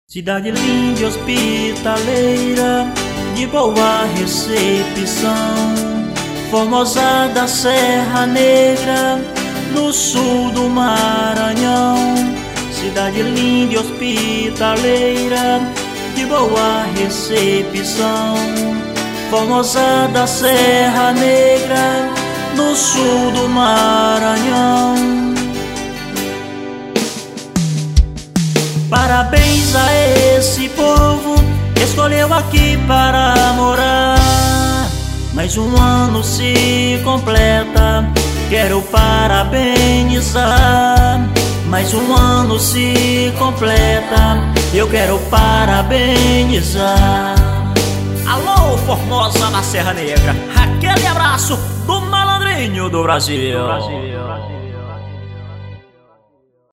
Cidade linda e hospitaleira, de boa recepção, Formosa da Serra Negra, no sul do Maranhão. Cidade linda e hospitaleira, de boa recepção, Formosa da Serra Negra, no sul do Maranhão. Parabéns a esse povo que escolheu aqui para morar. Mais um ano se completa, quero parabenizar. Mais um ano se completa, eu quero parabenizar. Alô, Formosa da Serra Negra, aquele abraço do malandrinho do Brasil.